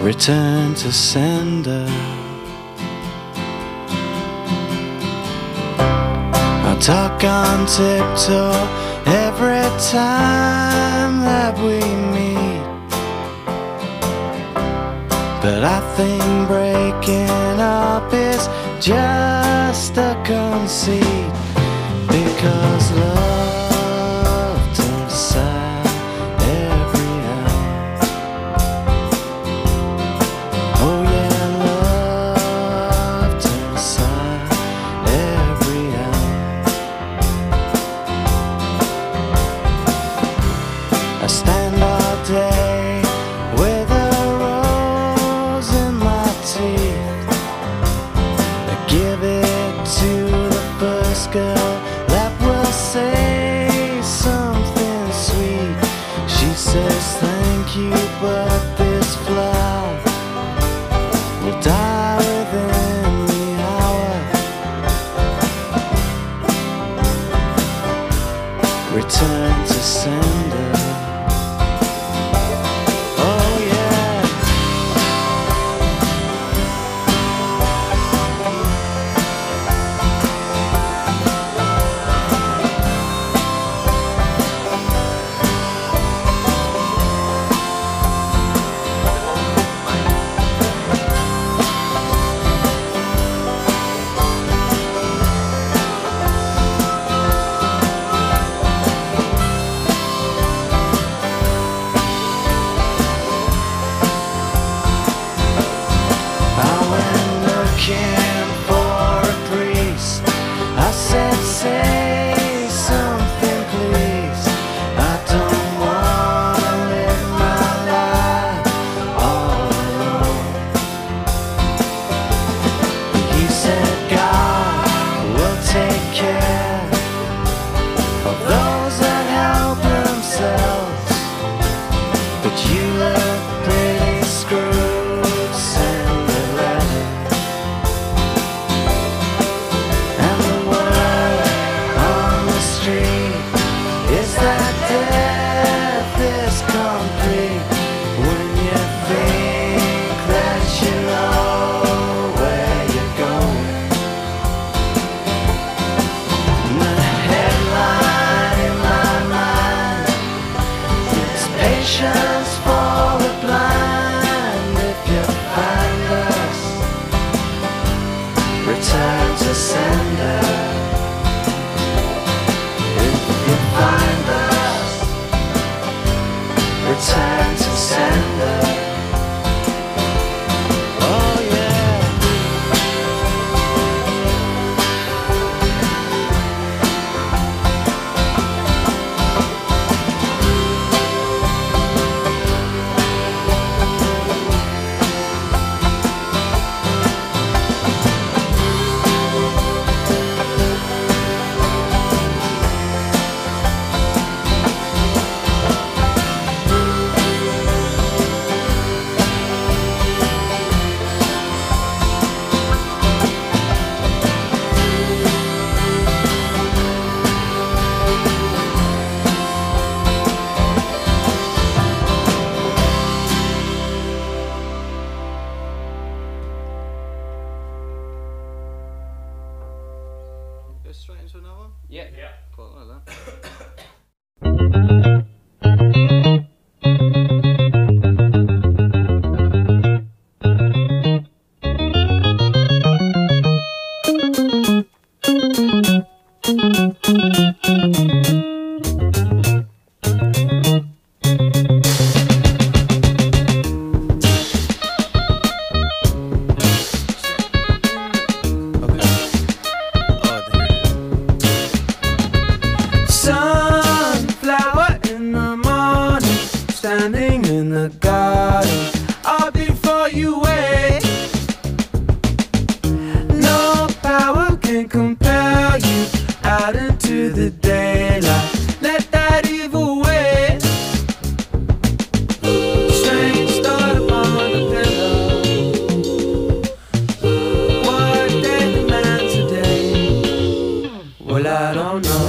return to sender. I talk on tiptoe every time that we meet, but I think breaking up is just a conceit, because love turns sad every hour. Oh yeah, love turns sad every hour. I stand all day with a rose in my teeth. I give it to the first girl that will say something sweet. She says thank you, but this flower will die within the hour. Return to sender. Oh yeah. Looking for a priest, I said, say something please. I don't wanna live my life all alone. He said God will take care of those that help themselves, but you look pretty screwed, send a letter. Is that death is complete when you think that you know where you're going? The headline in my mind is patience for the blind. If you find us, return to sender. Find us, return to sender. Oh yeah. Go straight into another one? Yeah. Quite like that. Sunflower in the morning, standing in the garden, all before you wait. No power can compel you out into the daylight. Let that evil wait. Strange thought upon the pillow. What they demand today? Well, I don't know.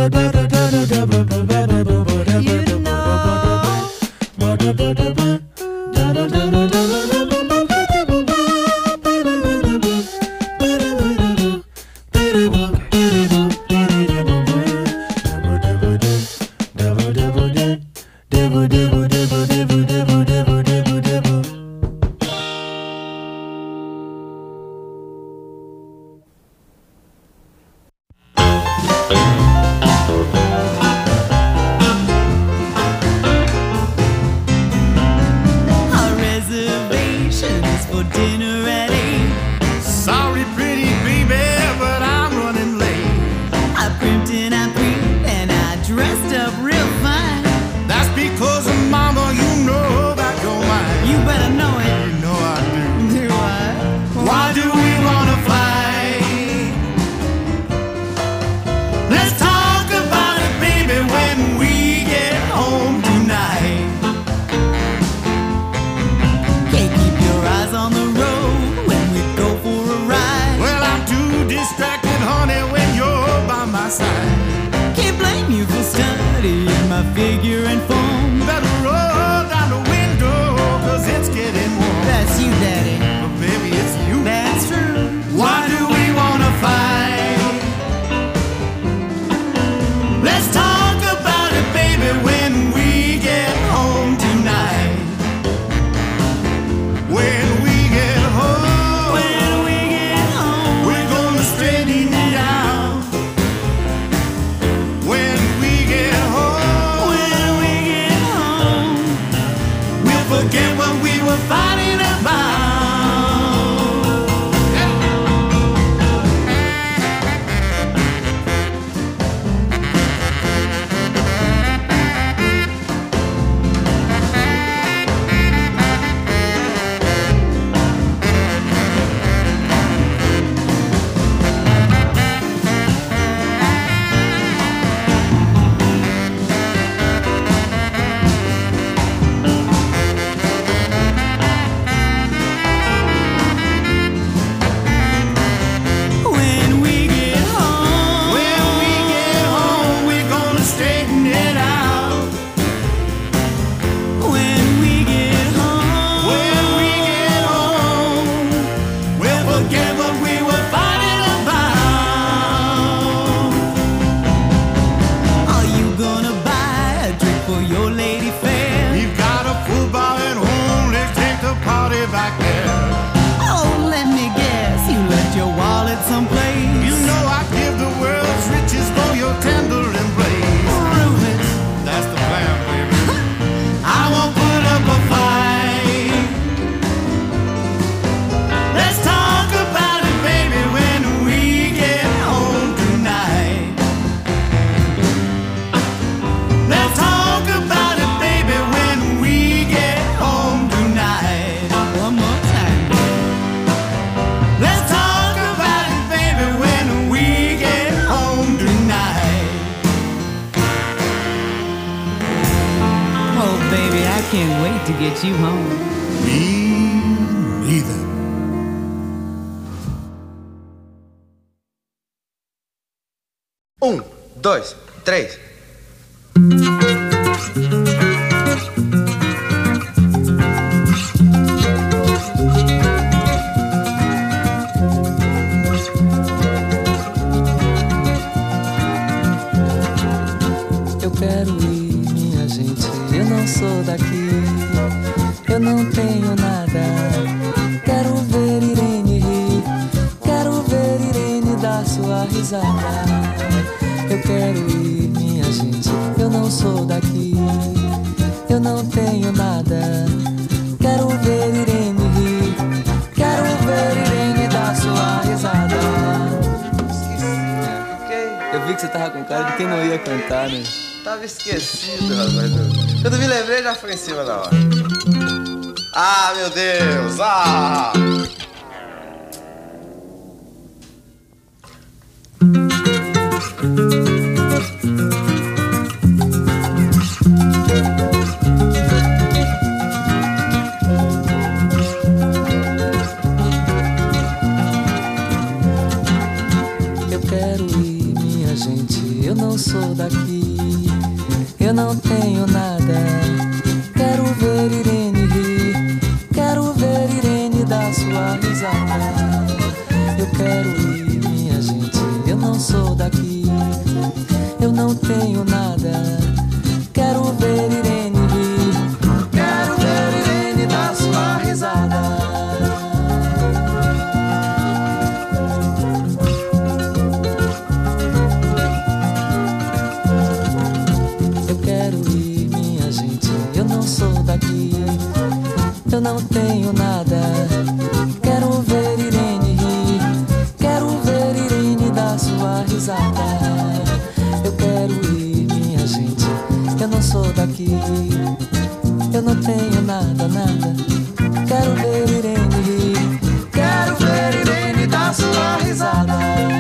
Dois, três. Eu quero ir, minha gente, eu não sou daqui, eu não tenho nada. Quero ver Irene rir, quero ver Irene dar sua risada. Eu quero ir, minha gente, eu não sou daqui, eu não tenho nada. Quero ver Irene rir, quero ver Irene dar sua risada. Esqueci, né? Fiquei. Eu vi que você tava com cara de quem não ia cantar, né? Tava esquecido, rapaz. Quando me lembrei, já foi em cima da hora. Ah, meu Deus! Ah! sou daqui, eu não tenho nada. Quero ver Irene rir, quero ver Irene dar sua risada. Eu quero ir, minha gente, eu não sou daqui, eu não tenho nada. Quero ver Irene rir, quero ver Irene dar sua risada. Eu não tenho nada. Quero ver Irene rir, quero ver Irene dar sua risada. Eu quero ir, minha gente, eu não sou daqui, eu não tenho nada, nada. Quero ver Irene rir, quero ver Irene dar sua risada.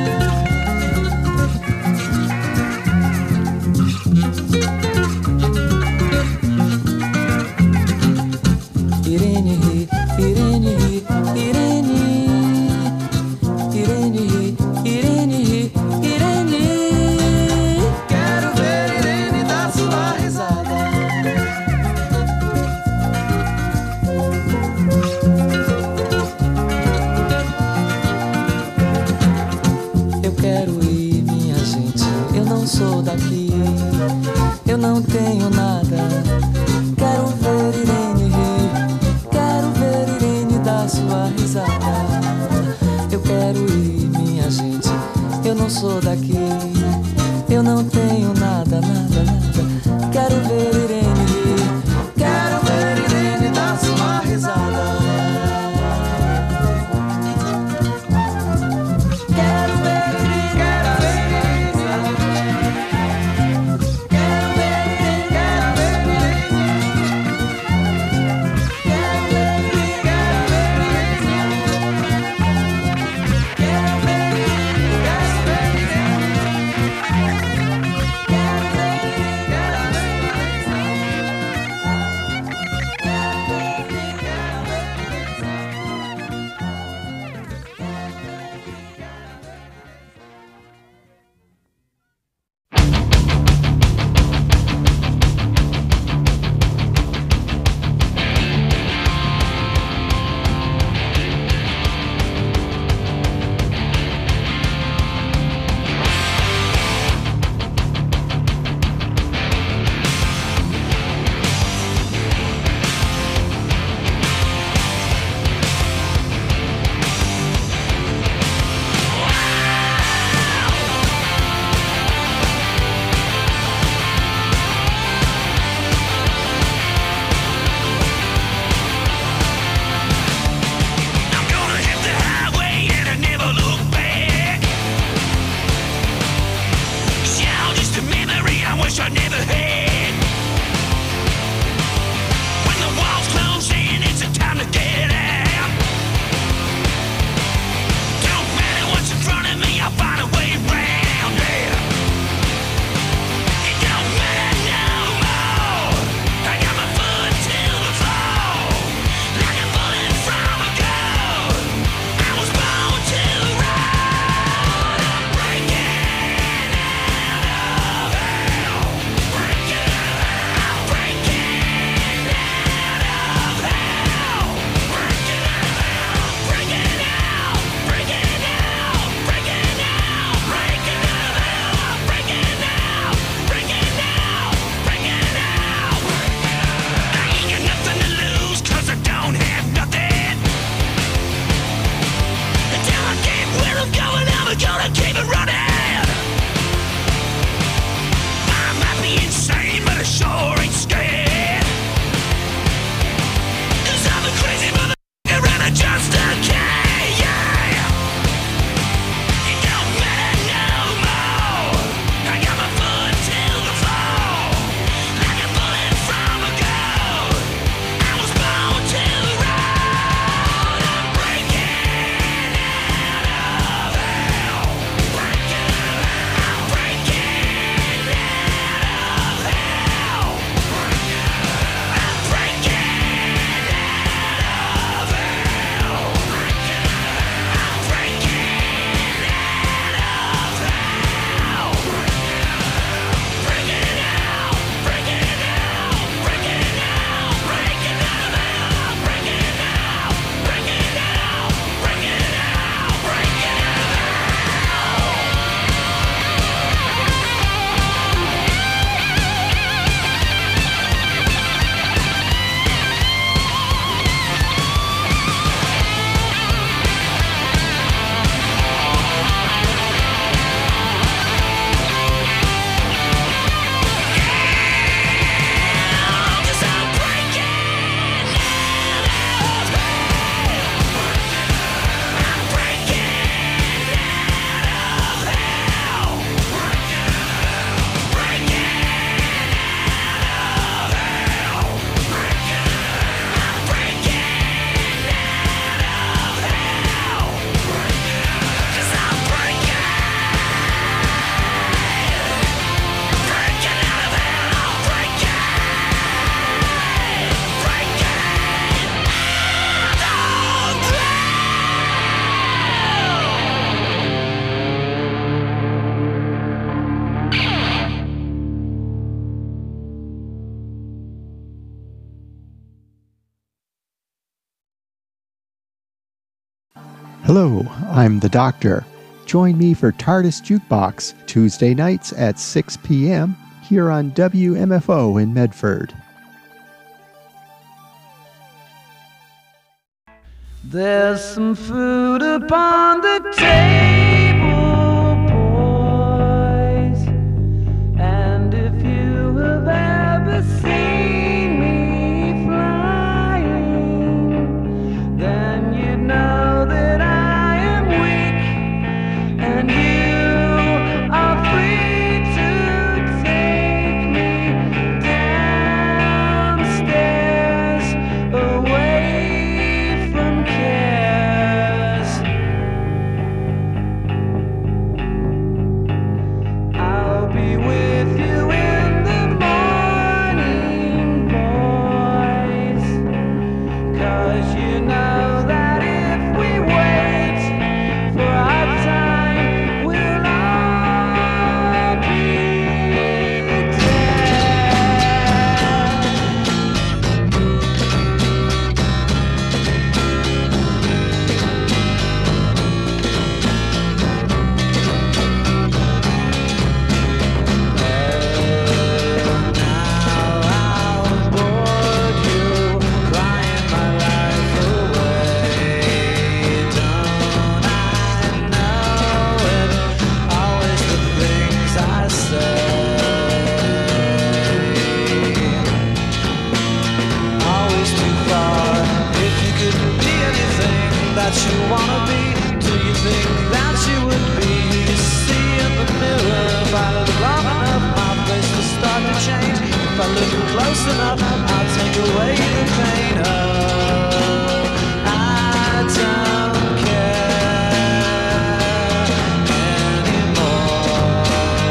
Irene ri, Irene ri, Irene, Irene ri, Irene ri, Irene. Quero ver Irene dar sua risada. Eu quero ir, minha gente, eu não sou daqui, eu não tenho nada. Quero ver Irene rir, quero ver Irene dar sua risada. Eu quero ir, minha gente, eu não sou daqui, eu não tenho nada, nada, nada. Quero ver Irene rir, quero ver Irene dar sua risada. Quero ver Irene, quero ver Irene, quero ver Irene, quero ver Irene. Hello, I'm the Doctor. Join me for TARDIS Jukebox, Tuesday nights at 6 p.m. here on WMFO in Medford. There's some food upon the table, boys. And if you have ever seen me flying, then you'd know that I am weak, and you are free to take me downstairs away from cares. I'll be with you in the morning, boys, 'cause you know that if we wait for our time, we'll all be dead. You wanna be? Do you think that you would be? See in the mirror, if I look long enough, my face will start to change. If I look close enough, I'll take away the pain. Oh, I don't care anymore,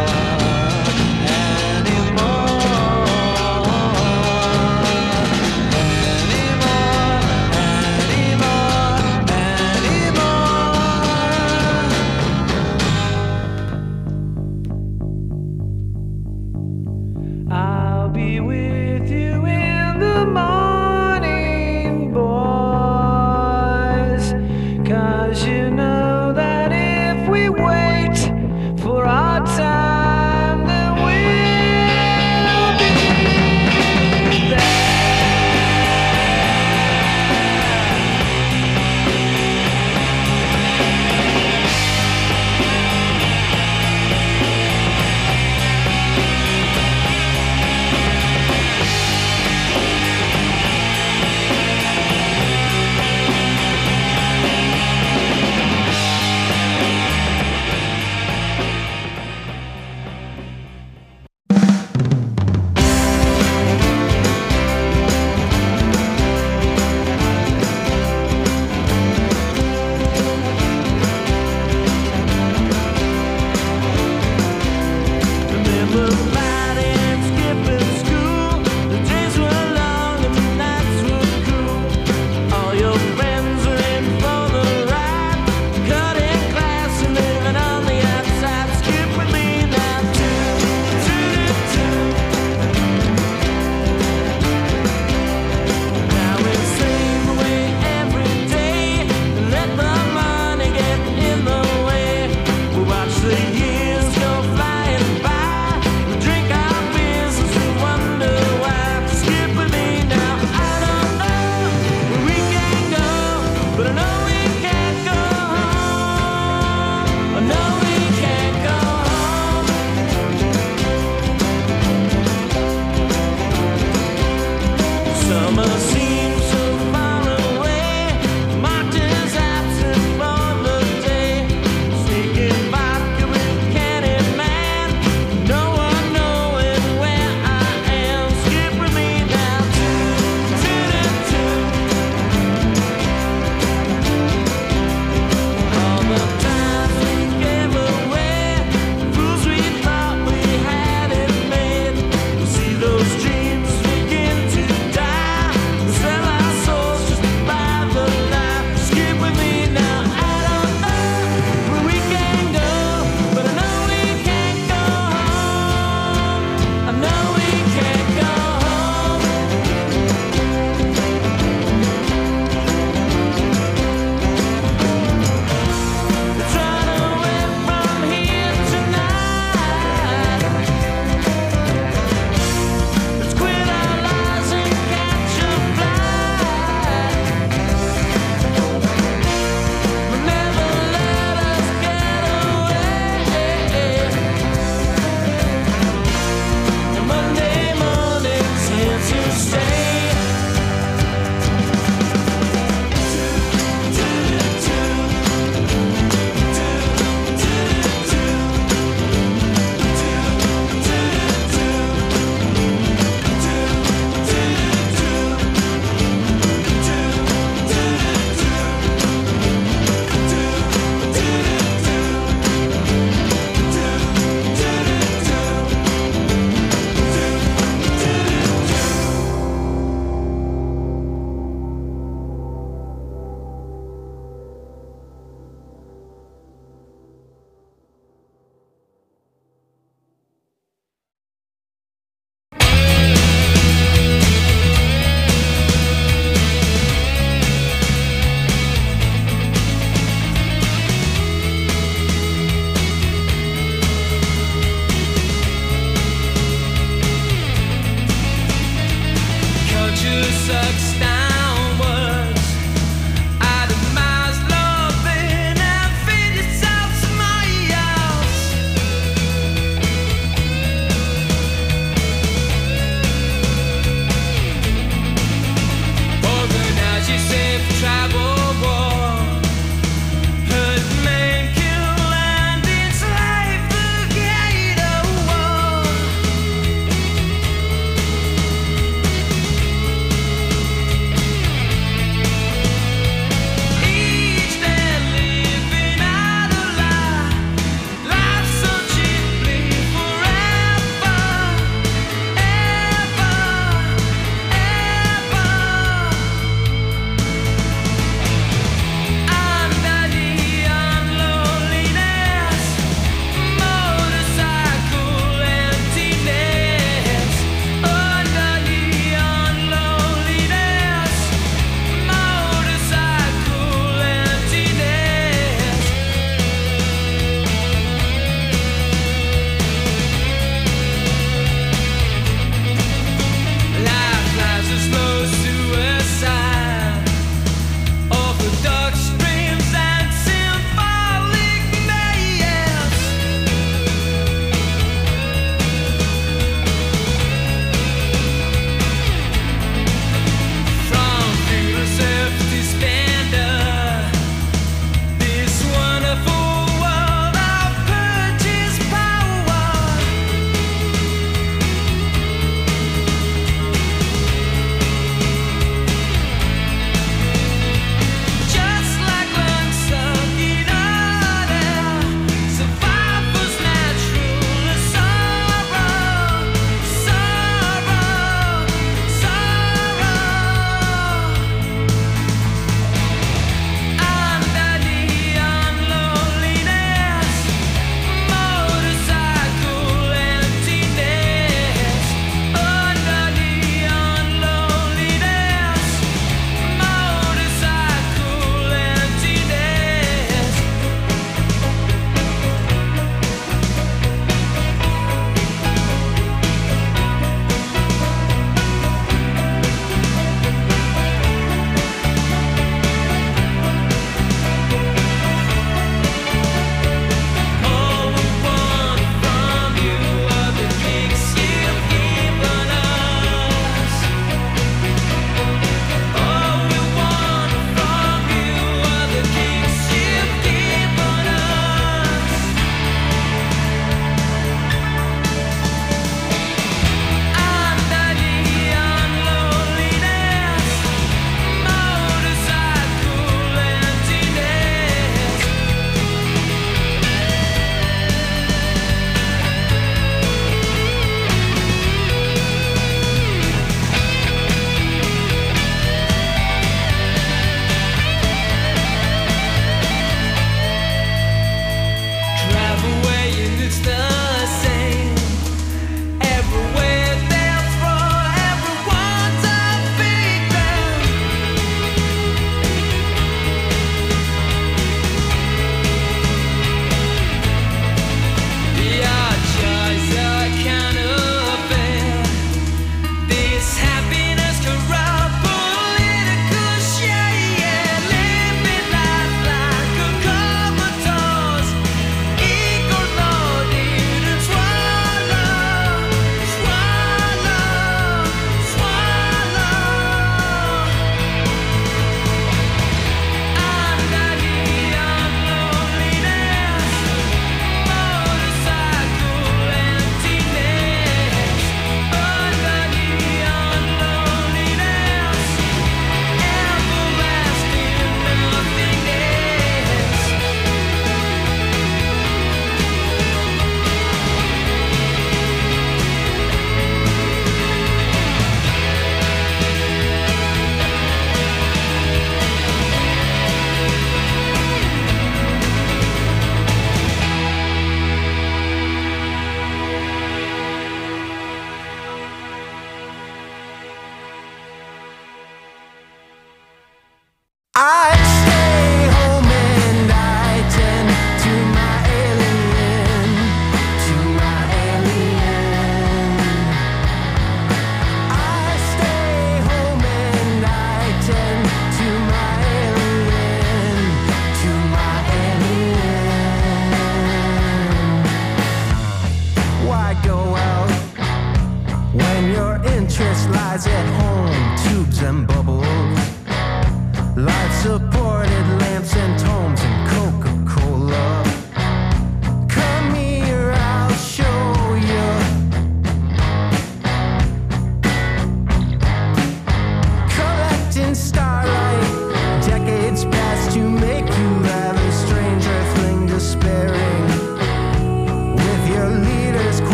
I'll be with you in the morning, boys, 'cause you know that if we wait for our time, then we'll be there.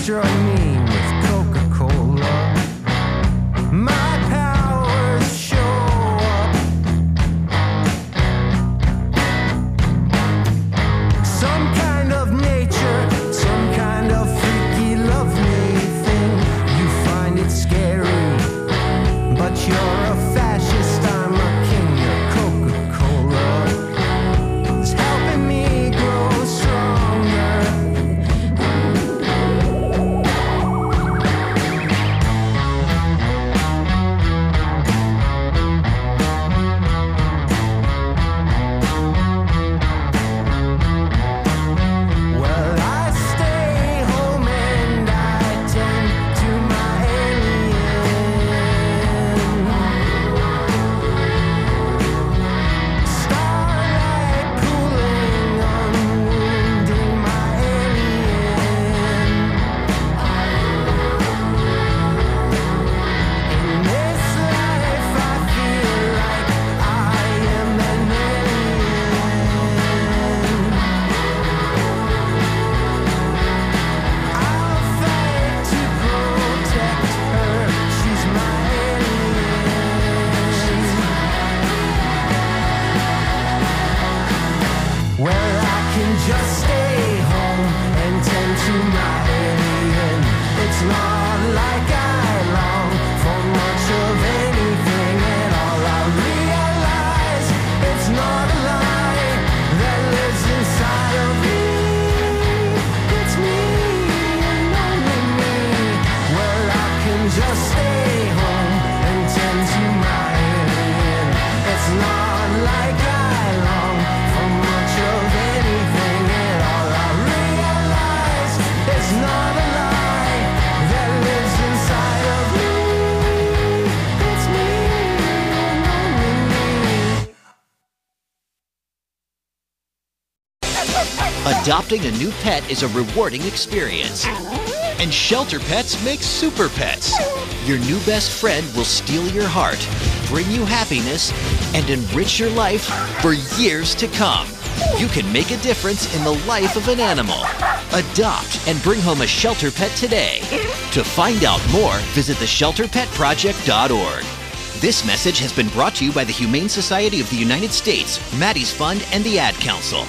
destroy me with Coca-Cola. My powers show up. Some kind of nature, some kind of freaky, lovely thing. You find it scary, but you're a fascist, I'm a king. Your Coca-Cola is helping me grow stronger. Well, I stay home and I tend to my alien. Starlight cooling, unwounding my alien. In this life I feel like I am an alien. I'll fight to protect her, she's my alien. Well, I can just stay home and tend to my alien. It's not like I long for much of anything at all. I realize it's not a lie that lives inside of me. It's me and only me. Well, I can just stay home and tend to my alien. It's not like I long for much of anything at all. I realize it's not a lie that lives inside of me. It's me and only me. Adopting a new pet is a rewarding experience. And Shelter Pets makes super pets. Your new best friend will steal your heart, bring you happiness, and enrich your life for years to come. You can make a difference in the life of an animal. Adopt and bring home a Shelter Pet today. To find out more, visit theshelterpetproject.org. This message has been brought to you by the Humane Society of the United States, Maddie's Fund, and the Ad Council.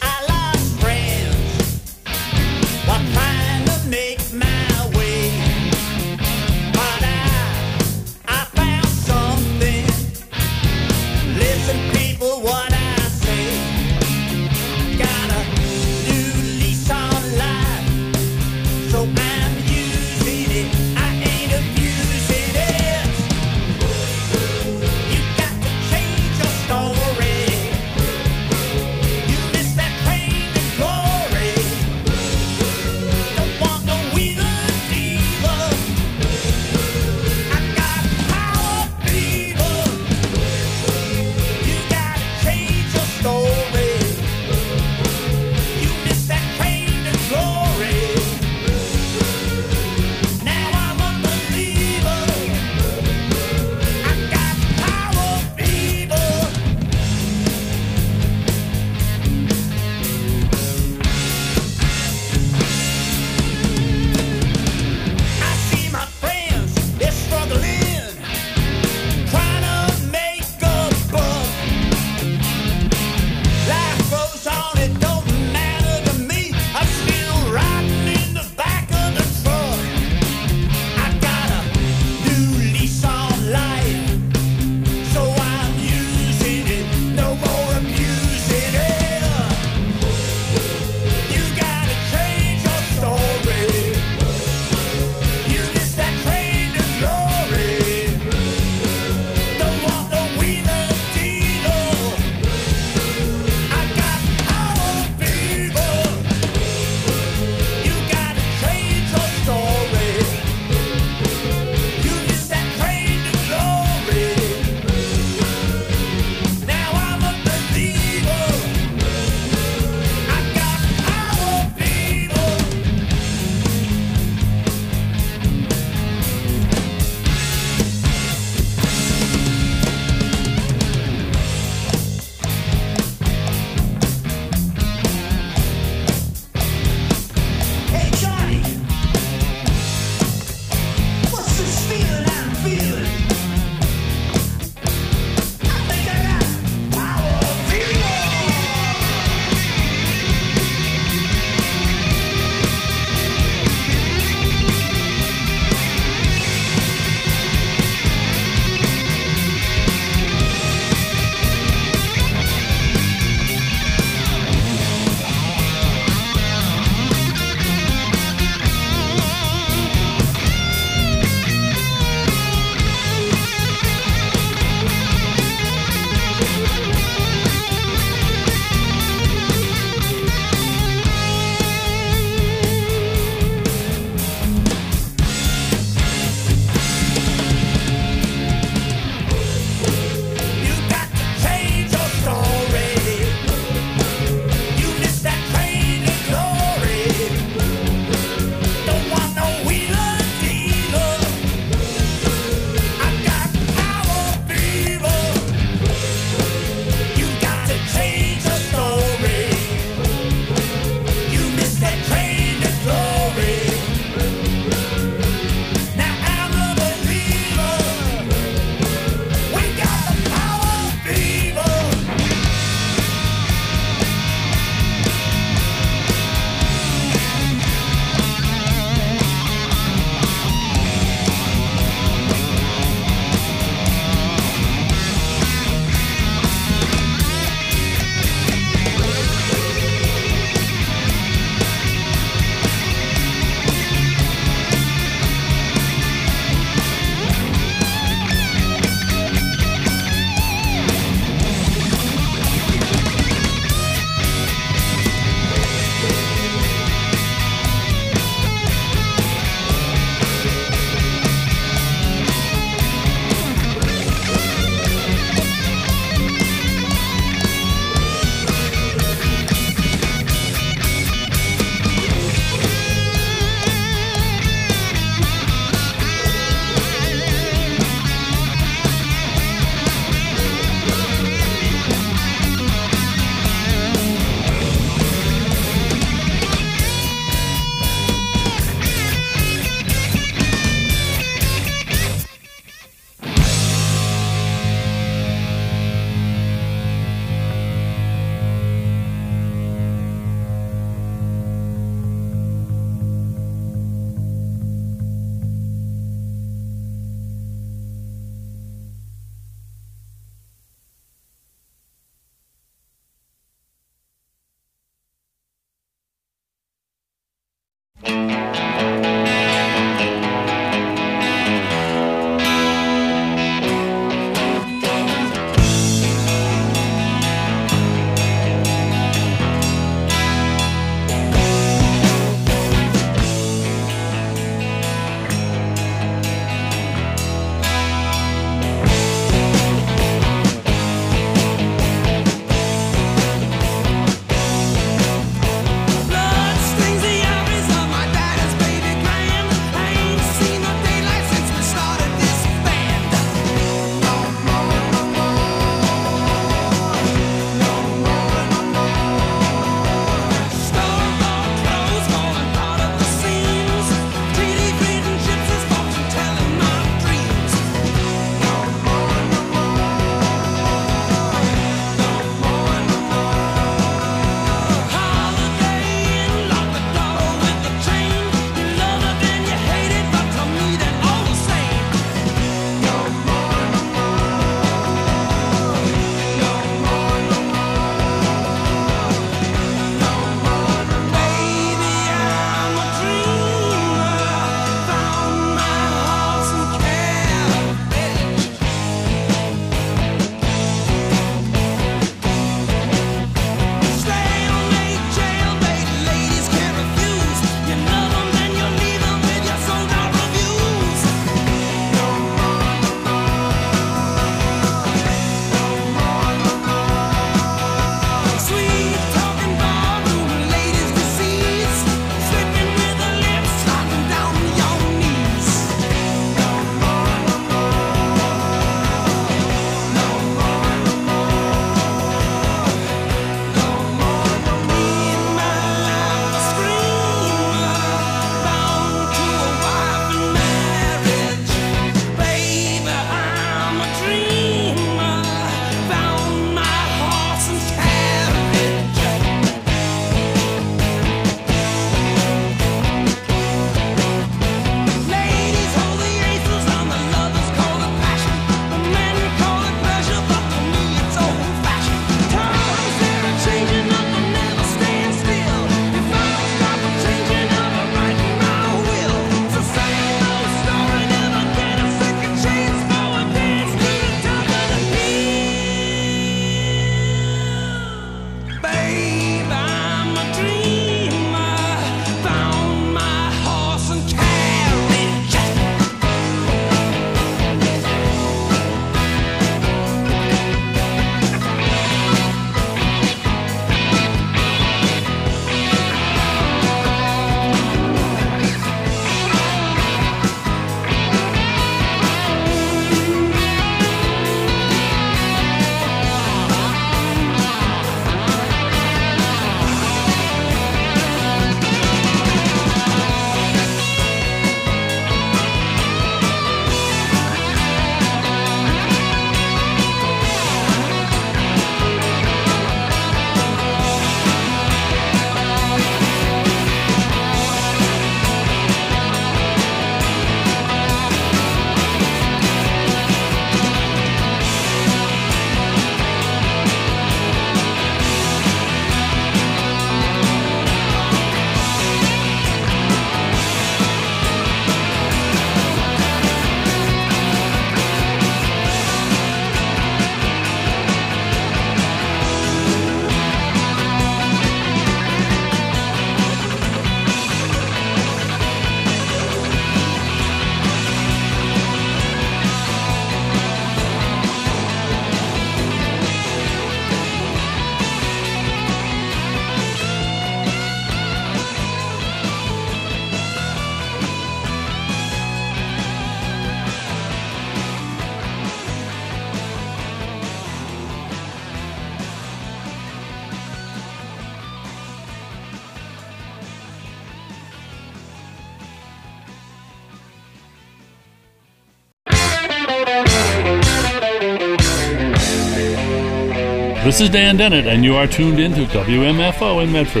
This is Dan Dennett, and you are tuned into WMFO in Medford.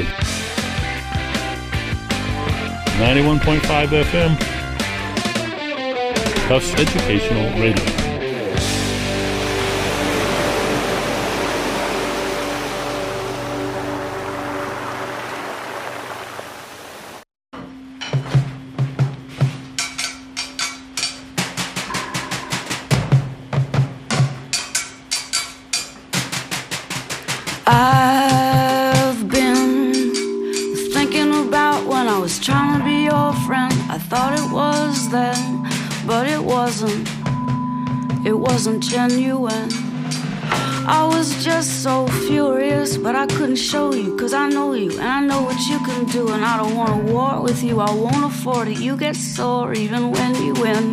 91.5 FM. Tufts Educational Radio. I've been thinking about when I was trying to be your friend. I thought it was then, but it wasn't. It wasn't genuine. I was just so furious, but I couldn't show you, 'cause I know you, and I know what you can do, and I don't want to war with you. I won't afford it. You get sore even when you win.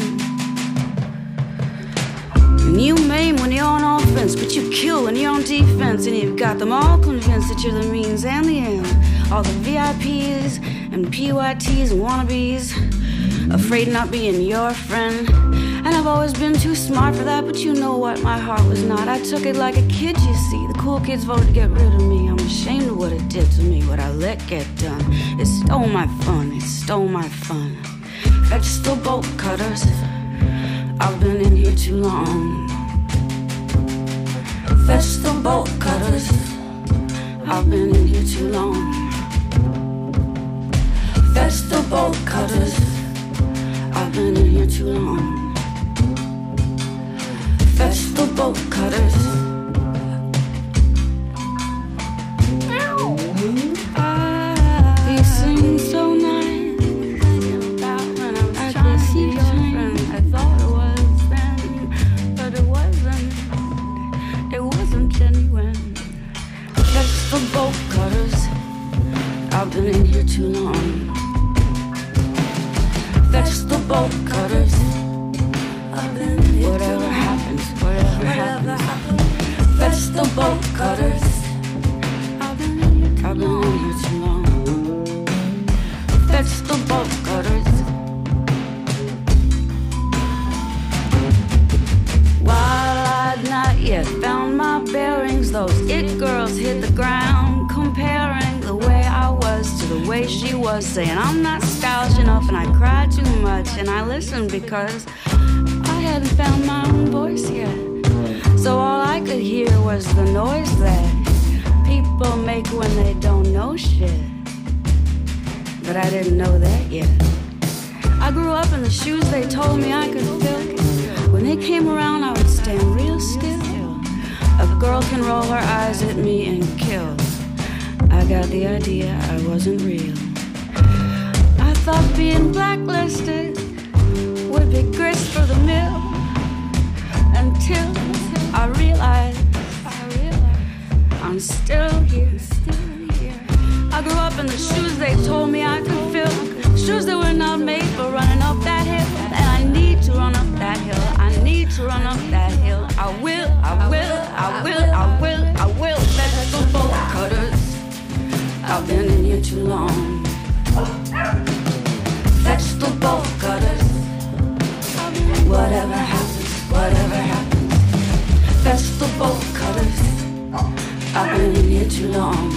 And you maim when you're on offense, but you kill when you're on defense. And you've got them all convinced that you're the means and the end. All the VIPs and PYTs and wannabes, afraid of not being your friend. And I've always been too smart for that, but you know what, my heart was not. I took it like a kid, you see. The cool kids voted to get rid of me. I'm ashamed of what it did to me, what I let get done. It stole my fun, it stole my fun. Fetch the bolt cutters, I've been in here too long. Fetch the bolt cutters, I've been in here too long. Fetch the bolt cutters, I've been in here too long. Fetch the bolt cutters. You sing so nice. I could see your friend. I thought it was then, but it wasn't. It wasn't genuine. Fetch the bolt cutters. I've been in here too long. Fetch the bolt cutters. Whatever happens, whatever happens. Fetch the bolt cutters. I've been in here too long. Fetch the bolt cutters. While I'd not yet found my bearings, those it girls hit the ground, comparing the way I was to the way she was, saying I'm not stylish enough and I cry too much. And I listened because I hadn't found my own voice yet. So all I could hear was the noise that people make when they don't know shit. But I didn't know that yet. I grew up in the shoes they told me I could fill. When they came around, I would stand real still. A girl can roll her eyes at me and kill. I got the idea I wasn't real. I thought being blacklisted would be grist for the mill, until I realized I'm still here. I grew up in the shoes they told me I could fill, shoes that were not made for running up that hill. And I need to run up that hill. I need to run up that hill. I will, I will, I will, I will, I will. Fetch the bolt cutters. I've been in here too long. Fetch the bolt cutters. Whatever happens, whatever happens. Fetch the bolt cutters. I've been in here too long.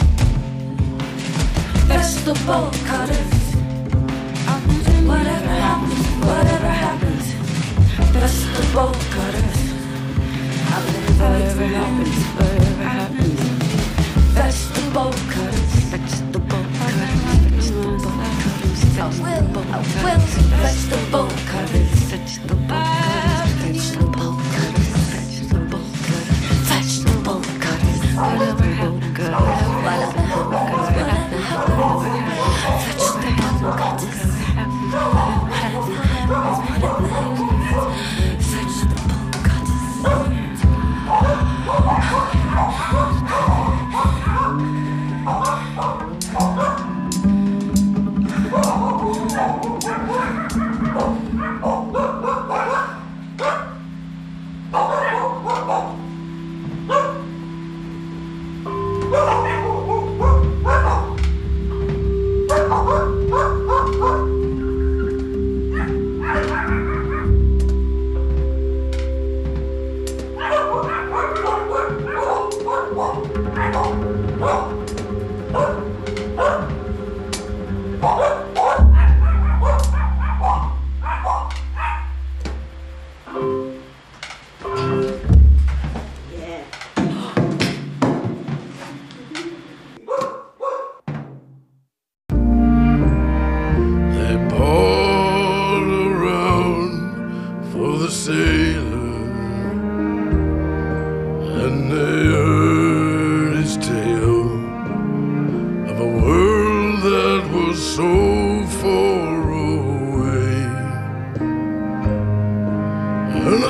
Fetch the bolt cutters. Whatever happens, whatever happens. Fetch the bolt cutters. Whatever happens, whatever happens. Fetch the bolt cutters. Fetch the bolt cutters. Fetch the bolt cutters. I will fetch the bolt cutters. Fetch the bolt cutters. Fetch the bolt cutters. Fetch the bolt cutters. Fetch the bolt cutters. Whatever happens, whatever happens, whatever happens. Fetch the bolt cutters. Fetch the bolt cutters.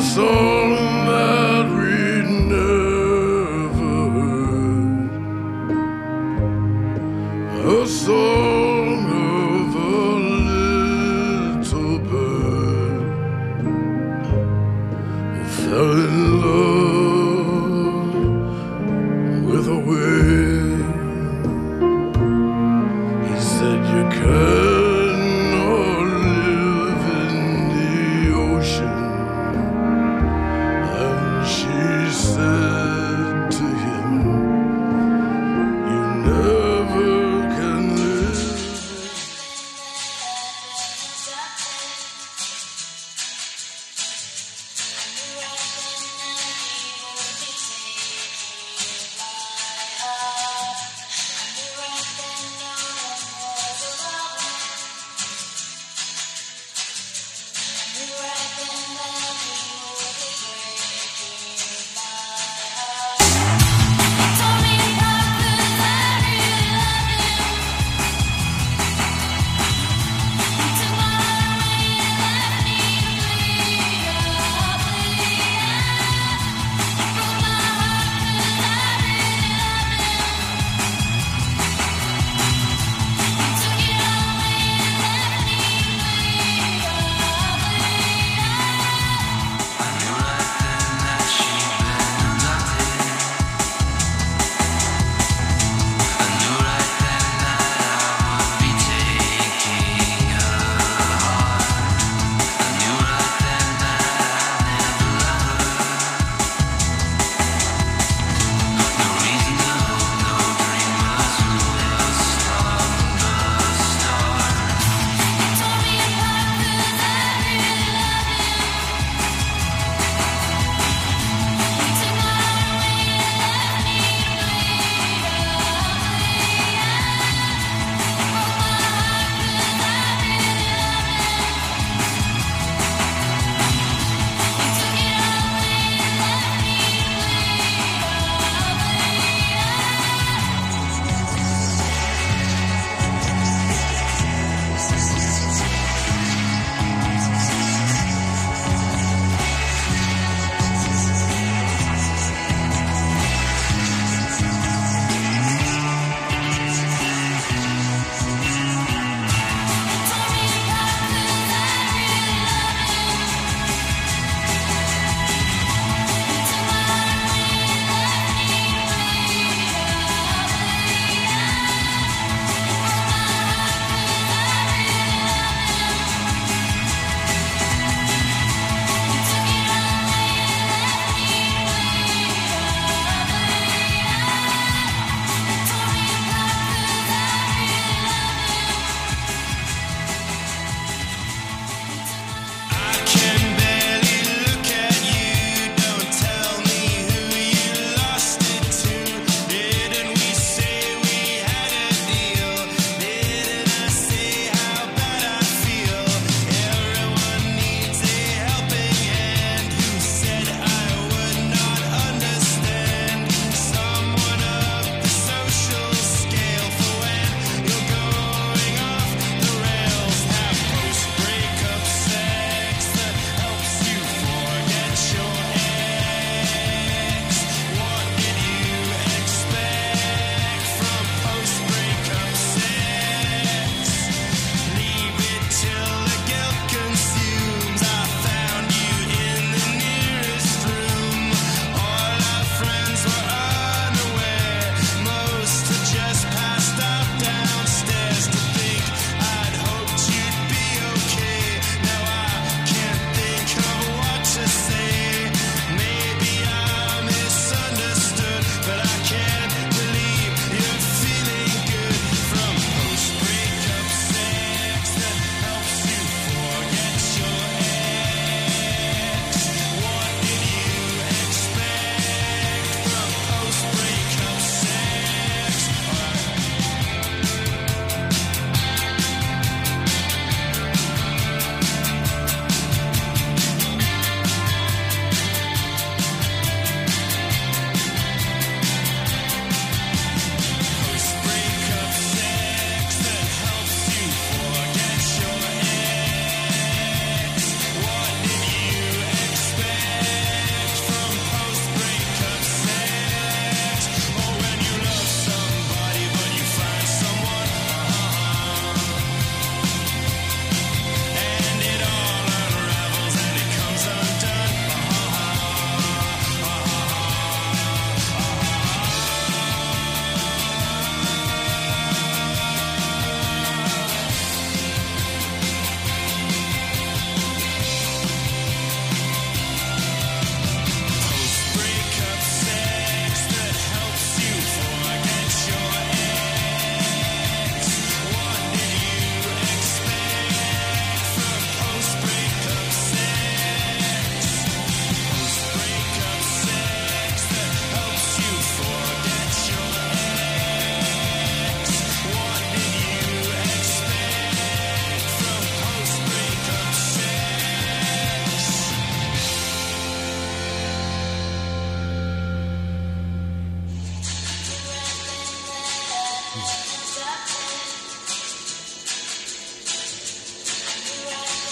song that we'd never heard, a song of a little bird who fell in